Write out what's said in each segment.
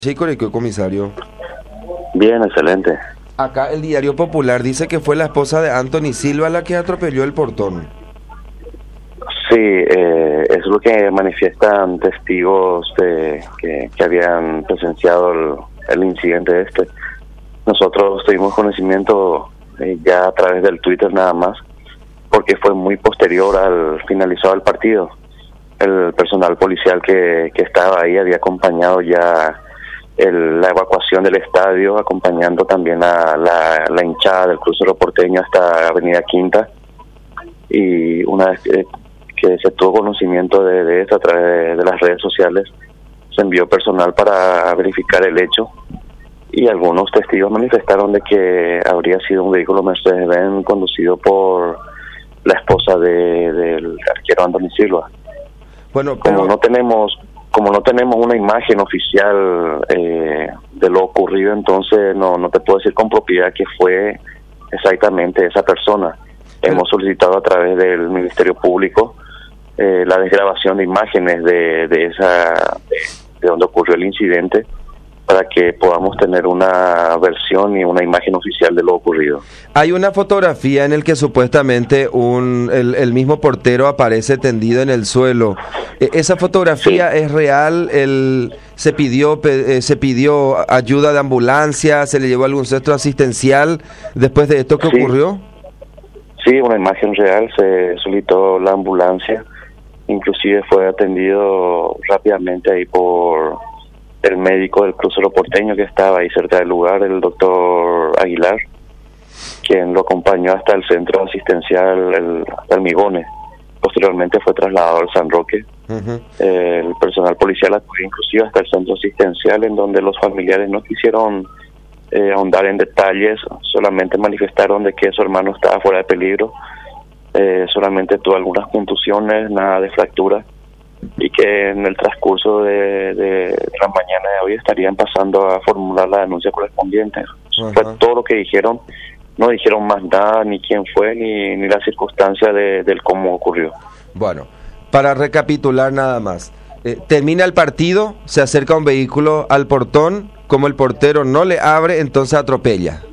Sí, correcto, comisario. Bien, excelente. Acá el Diario Popular dice que fue la esposa de Anthony Silva la que atropelló el portón. Sí, es lo que manifiestan testigos que habían presenciado el incidente este. Nosotros tuvimos conocimiento ya a través del Twitter nada más, porque fue muy posterior al finalizado el partido. El personal policial que estaba ahí había acompañado ya la evacuación del estadio, acompañando también a la hinchada del crucero porteño hasta Avenida Quinta. Y una vez que se tuvo conocimiento de esto a través de las redes sociales, se envió personal para verificar el hecho, y algunos testigos manifestaron de que habría sido un vehículo Mercedes-Benz conducido por la esposa del arquero Anthony Silva. Bueno, pero... Como no tenemos una imagen oficial de lo ocurrido, entonces no te puedo decir con propiedad que fue exactamente esa persona. Hemos solicitado a través del Ministerio Público la desgrabación de imágenes de donde ocurrió el incidente, para que podamos tener una versión y una imagen oficial de lo ocurrido. Hay una fotografía en el que supuestamente el mismo portero aparece tendido en el suelo. ¿Esa fotografía es real? ¿Se pidió ayuda de ambulancia? ¿Se le llevó algún centro asistencial después de esto que ocurrió? Sí, una imagen real. Se solicitó la ambulancia. Inclusive fue atendido rápidamente ahí por el médico del crucero porteño que estaba ahí cerca del lugar, el doctor Aguilar, quien lo acompañó hasta el centro asistencial, el Hormigones. Posteriormente fue trasladado al San Roque. El personal policial acudió inclusive hasta el centro asistencial, en donde los familiares no quisieron ahondar en detalles, solamente manifestaron de que su hermano estaba fuera de peligro, solamente tuvo algunas contusiones, nada de fractura, y que en el transcurso de la mañana de hoy estarían pasando a formular la denuncia correspondiente. Fue todo lo que dijeron. No dijeron más nada, ni quién fue, ni la circunstancia del cómo ocurrió. Bueno, para recapitular nada más, termina el partido, se acerca un vehículo al portón, como el portero no le abre, entonces atropella.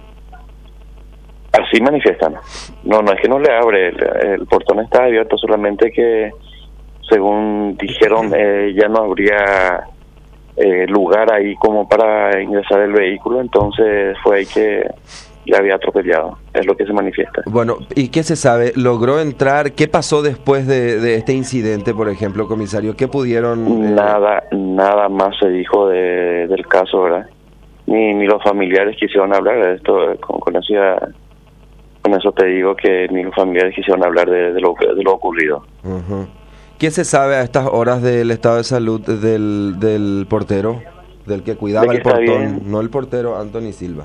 Así manifiestan. No es que no le abre, el portón está abierto, solamente que según dijeron ya no habría lugar ahí como para ingresar el vehículo, entonces fue ahí que ya había atropellado, es lo que se manifiesta. Bueno, ¿y qué se sabe? ¿Logró entrar? ¿Qué pasó después de este incidente, por ejemplo, comisario? ¿Qué pudieron...? Nada más se dijo del caso, ¿verdad? Ni los familiares quisieron hablar de esto, con eso te digo que ni los familiares quisieron hablar de lo ocurrido. ¿Qué se sabe a estas horas del estado de salud del portero, del que cuidaba el portón? Bien. No el portero Anthony Silva.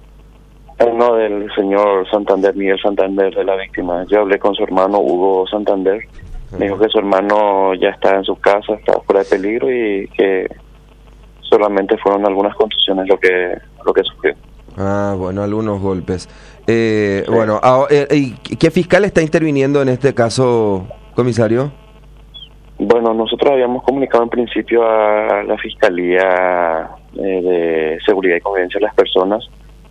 No, del señor Santander, Miguel Santander, de la víctima. Yo hablé con su hermano Hugo Santander. Me dijo que su hermano ya está en su casa, está fuera de peligro, y que solamente fueron algunas contusiones lo que sufrió. Ah, bueno, algunos golpes. Sí. Bueno, ¿y qué fiscal está interviniendo en este caso, comisario? Bueno, nosotros habíamos comunicado en principio a la Fiscalía de Seguridad y Convivencia de las Personas,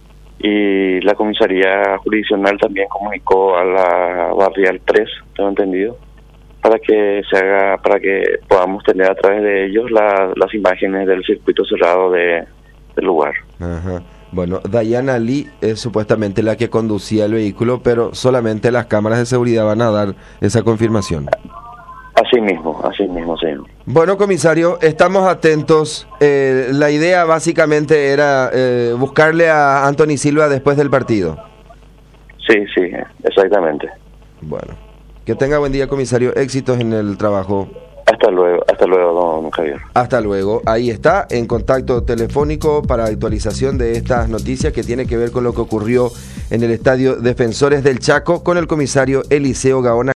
y la Comisaría Jurisdiccional también comunicó a la Barrial 3, tengo entendido, para que podamos tener a través de ellos las imágenes del circuito cerrado del lugar. Bueno, Dayana Lee es supuestamente la que conducía el vehículo, pero solamente las cámaras de seguridad van a dar esa confirmación. Así mismo, sí. Bueno, comisario, estamos atentos. La idea básicamente era buscarle a Anthony Silva después del partido. Sí, exactamente. Bueno, que tenga buen día, comisario. Éxitos en el trabajo. Hasta luego, don Javier. Hasta luego. Ahí está, en contacto telefónico para actualización de estas noticias que tiene que ver con lo que ocurrió en el Estadio Defensores del Chaco con el comisario Eliseo Gaona.